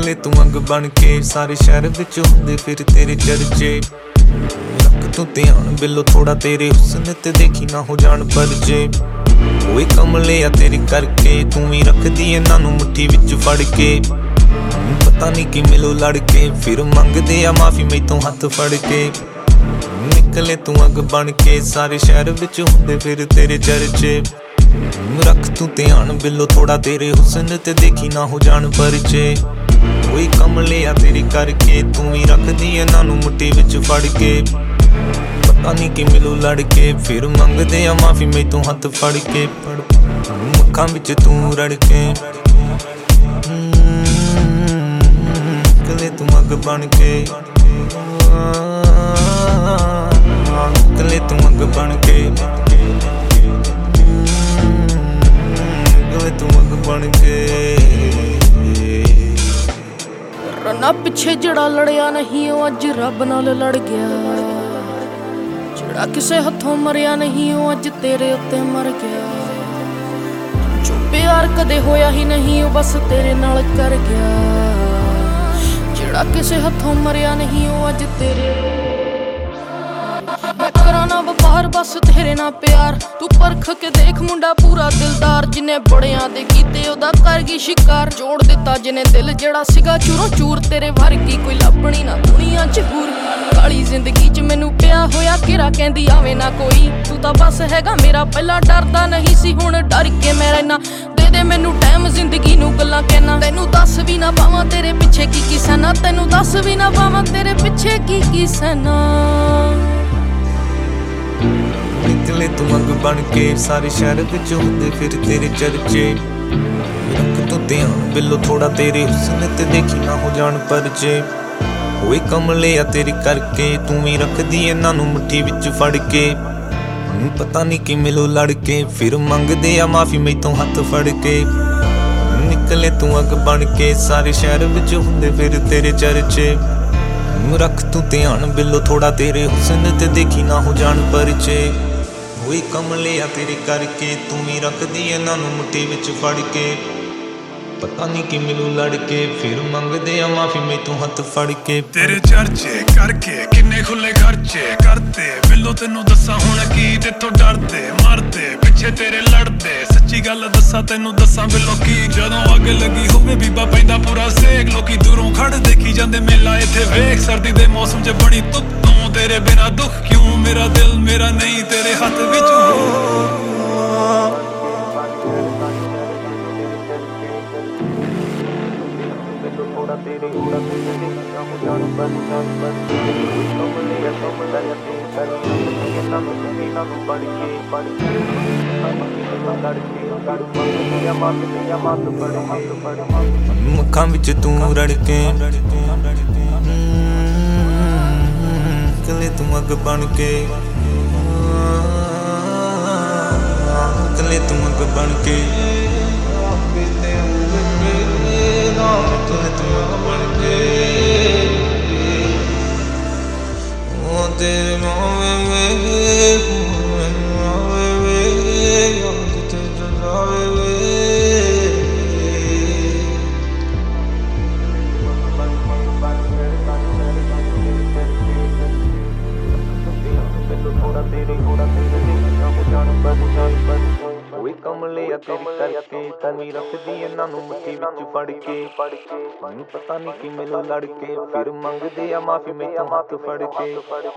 ਨਿਕਲੇ ਤੂੰ ਅੰਗ ਬਣ ਕੇ, ਸਾਰੇ ਸ਼ਹਿਰ ਵਿੱਚ ਹੁੰਦੇ ਫਿਰ ਤੇਰੇ ਚਰਚੇ। ਰੱਖ ਤੂੰ ਧਿਆਨ ਬਿੱਲੋ ਥੋੜਾ ਤੇਰੇ ਹੁਸਨ ਤੇ, ਦੇਖੀ ਨਾ ਹੋ ਜਾਣ ਪਰਚੇ। ਓਏ ਕਮਲੇ ਆ ਤੇਰੀ ਕਰਕੇ, ਤੂੰ ਵੀ ਰੱਖਦੀ ਇਹਨਾਂ ਨੂੰ ਮੁੱਠੀ ਵਿੱਚ ਫੜ ਕੇ। ਪਤਾ ਨਹੀਂ ਕਿ ਮਿਲੋ ਲੜ ਕੇ, ਫਿਰ ਮੰਗਦੇ ਆ ਮਾਫੀ ਮੈਥੋਂ ਹੱਥ ਫੜ ਕੇ। ਨਿਕਲੇ ਤੂੰ ਅੱਗ ਬਣ ਕੇ, ਸਾਰੇ ਸ਼ਹਿਰ ਵਿੱਚ ਹੁੰਦੇ ਫਿਰ ਤੇਰੇ ਚਰਚੇ। ਰੱਖ ਤੂੰ ਧਿਆਨ ਬਿੱਲੋ ਥੋੜਾ ਤੇਰੇ ਹੁਸਨ ਤੇ, ਦੇਖੀ ਨਾ ਹੋ ਜਾਣ ਪਰਚੇ। ਓਏ ਕਮਲੇ ਆ ਤੇਰੀ ਕਰਕੇ, ਤੂੰ ਵੀ ਰੱਖਦੀ ਇਹਨਾਂ ਨੂੰ ਮੁੱਠੀ ਵਿੱਚ ਫੜ ਕੇ। ਪਤਾ ਨਹੀਂ ਕਿ ਮਿਲੋ ਲੜ ਕੇ, ਫਿਰ ਮੰਗਦੇ ਆ ਮਾਫੀ ਮੈਥੋਂ ਹੱਥ ਫੜ ਕੇ। ਮੁੱਖਾਂ ਵਿੱਚ ਤੂੰ ਰੜ ਕੇ, ਨਿਕਲੇ ਤੂੰ ਅੱਗ ਬਣ ਕੇ, ਨਿਕਲੇ ਤੂੰ ਅੱਗ ਬਣ ਕੇ, ਨਿਕਲੇ ਤੂੰ ਅੱਗ ਬਣ ਕੇ। ਰੰਨਾ ਪਿੱਛੇ ਜਿਹੜਾ ਲੜਿਆ ਨਹੀਂ ਉਹ ਅੱਜ ਰੱਬ ਨਾਲ ਲੜ ਗਿਆ। ਜਿਹੜਾ ਕਿਸੇ ਹੱਥੋਂ ਮਰਿਆ ਨਹੀਂ ਉਹ ਅੱਜ ਤੇਰੇ ਉੱਤੇ ਮਰ ਗਿਆ। ਜੋ ਪਿਆਰ ਕਦੇ ਹੋਇਆ ਹੀ ਨਹੀਂ ਉਹ ਬਸ ਤੇਰੇ ਨਾਲ ਕਰ ਗਿਆ। ਜਿਹੜਾ ਕਿਸੇ ਹੱਥੋਂ ਮਰਿਆ ਨਹੀਂ ਉਹ ਅੱਜ ਤੇਰੇ। ਮੈਂ ਕਰਾਂ ਨਾ ਵਪਾਰ ਬਸ ਤੇਰੇ ਨਾਲ ਪਿਆਰ, ਤੂੰ ਪਰਖ ਕੇ ਦੇਖ ਮੁੰਡਾ ਪੂਰਾ ਦਿਲਦਾਰ। ਜਿਨੇ ਬੜਿਆਂ ਦੇ ਕੀਤੇ ਉਹਦਾ ਕਰ ਗਈ ਸ਼ਿਕਾਰ, ਜੋੜ ਦਿੱਤਾ ਜਿਨੇ ਦਿਲ ਜਿਹੜਾ ਸੀਗਾ ਚੂਰੋਂ ਚੂਰ। ਤੇਰੇ ਵਰਗੀ ਕੋਈ ਲੱਭਣੀ ਨਾ ਦੁਨੀਆ ਚ ਹੂਰ। ਕਾਲੀ ਜ਼ਿੰਦਗੀ ਚ ਮੈਨੂੰ ਪਿਆ ਹੋਇਆ ਕਿਰਾ, ਕਹਿੰਦੀ ਆਵੇ ਨਾ ਕੋਈ। ਤੂੰ ਤਾਂ ਬਸ ਹੈਗਾ ਮੇਰਾ, ਪਹਿਲਾਂ ਡਰਦਾ ਨਹੀਂ ਸੀ ਹੁਣ ਡਰ ਕੇ ਮੈਂ ਰਹਿਣਾ। ਦੇ ਦੇ ਮੈਨੂੰ ਟਾਈਮ ਜ਼ਿੰਦਗੀ ਨੂੰ ਗੱਲਾਂ ਕਹਿਣਾ, ਤੈਨੂੰ ਦੱਸ ਵੀ ਨਾ ਪਾਵਾਂ ਤੇਰੇ ਪਿੱਛੇ ਕੀ ਕੀ ਸਹਿਣਾ। ਤੈਨੂੰ ਦੱਸ ਵੀ ਨਾ ਪਾਵਾਂ ਤੇਰੇ ਪਿੱਛੇ ਕੀ ਕੀ ਸਹਿਣਾ। ਨਿਕਲੇ ਤੂੰ ਅੱਗ ਬਣ ਕੇ, ਸਾਰੇ ਸ਼ਹਿਰ ਵਿੱਚ ਹੁੰਦੇ ਫਿਰ ਤੇਰੇ ਚਰਚੇ। ਰੱਖ ਤੂੰ ਧਿਆਨ ਬਿੱਲੋ ਥੋੜਾ ਤੇਰੇ ਹੁਸਨ ਤੇ, ਦੇਖੀ ਨਾ ਹੋ ਜਾਣ ਪਰਚੇ। ਓਏ ਕਮਲੇ ਆ ਤੇਰੀ ਕਰਕੇ, ਤੂੰ ਵੀ ਰੱਖਦੀ ਇਹਨਾਂ ਨੂੰ ਮੁੱਠੀ ਵਿੱਚ ਫੜ ਕੇ। ਪਤਾ ਨਹੀਂ ਕਿ ਮਿਲੋ ਲੜ ਕੇ, ਫਿਰ ਮੰਗਦੇ ਆ ਮਾਫੀ ਮੈਥੋਂ ਹੱਥ ਫੜ ਕੇ। ਨਿਕਲੇ ਤੂੰ ਅੱਗ ਬਣ ਕੇ, ਸਾਰੇ ਸ਼ਹਿਰ ਵਿੱਚ ਹੁੰਦੇ ਫਿਰ ਤੇਰੇ ਚਰਚੇ। ਰੱਖ ਤੂੰ ਧਿਆਨ ਬਿੱਲੋ ਥੋੜਾ ਤੇਰੇ ਹੁਸਨ ਤੇ, ਦੇਖੀ ਨਾ ਹੋ ਜਾਣ ਪਰਚੇ। ਓਏ ਕਮਲੇ ਆ ਤੇਰੀ ਕਰਕੇ, ਤੂੰ ਵੀ ਰੱਖਦੀ ਇਹਨਾਂ ਨੂੰ ਮੁੱਠੀ ਵਿੱਚ ਫੜ ਕੇ। ਪਤਾ ਨਹੀਂ ਕਿ ਮਿਲੂ ਲੜ ਕੇ, ਫਿਰ ਮੰਗਦੇ ਆ ਮਾਫੀ ਮੈਥੋਂ ਹੱਥ ਫੜ ਕੇ। ਤੇਰੇ ਚਰਚੇ ਕਰਕੇ ਕਿੰਨੇ ਖੁੱਲੇ ਖਰਚੇ ਕਰਤੇ, ਬਿੱਲੋ ਤੈਨੂੰ ਦੱਸਾਂ ਹੁਣ ਕੀ ਤੇਥੋਂ ਡਰਦੇ ਮਰਦੇ ਪਿੱਛੇ ਤੇਰੇ ਲੜਦੇ। ਸੱਚੀ ਗੱਲ ਦੱਸਾਂ ਤੈਨੂੰ ਦੱਸਾਂ ਬਿੱਲੋ ਕੀ, ਜਦੋਂ ਅੱਗ ਲੱਗੀ ਹੋਵੇ ਬੀਬਾ ਪੈਂਦਾ ਪੂਰਾ ਸੇਕ। ਲੋਕੀ ਦੂਰੋਂ ਖੜ ਦੇਖੀ ਜਾਂਦੇ ਮੇਲਾ ਇੱਥੇ ਵੇਖ, ਸਰਦੀ ਦੇ ਮੌਸਮ 'ਚ ਬਣੀ ਧੁੱਪ। ਤੂੰ ਤੇਰੇ ਬਿਨਾ ਦੁੱਖ ਕਿਉਂ, ਮੇਰਾ ਦਿਲ ਮੇਰਾ ਨਹੀਂ ਤੇਰੇ ਹੱਥ ਵਿੱਚ ਹੋ। ਮੁੱਖਾਂ ਵਿੱਚ ਤੂੰ ਰੜ ਕੇ, ਨਿਕਲੇ ਤੂੰ ਅੱਗ ਬਣ ਕੇ, ਨਿਕਲੇ ਤੂੰ ਅੱਗ ਬਣ ਕੇ, ਨਿਕਲੇ ਤੂੰ ਅੱਗ ਬਣ ਕੇ। ਉਹ ਤੇਰੇ ਮਾਵੇ ਵੇ, ਮਾਵੇ ਵੇ, ਯਾਦ ਤੇ ਜਾਵੇ ਵੇ। ਓਏ ਕਮਲੇ ਆ ਤੇਰੀ ਕਰਕੇ, ਤੂੰ ਵੀ ਰੱਖਦੀ ਇਹਨਾਂ ਨੂੰ ਮੁੱਠੀ ਵਿੱਚ ਫੜ ਕੇ। ਮੈਨੂੰ ਪਤਾ ਨਹੀਂ ਕਿ ਮਿਲੋ ਲੜ ਕੇ, ਫਿਰ ਮੰਗਦੇ ਆ ਮਾਫੀ ਮੈਥੋਂ ਹੱਥ ਫੜ ਕੇ।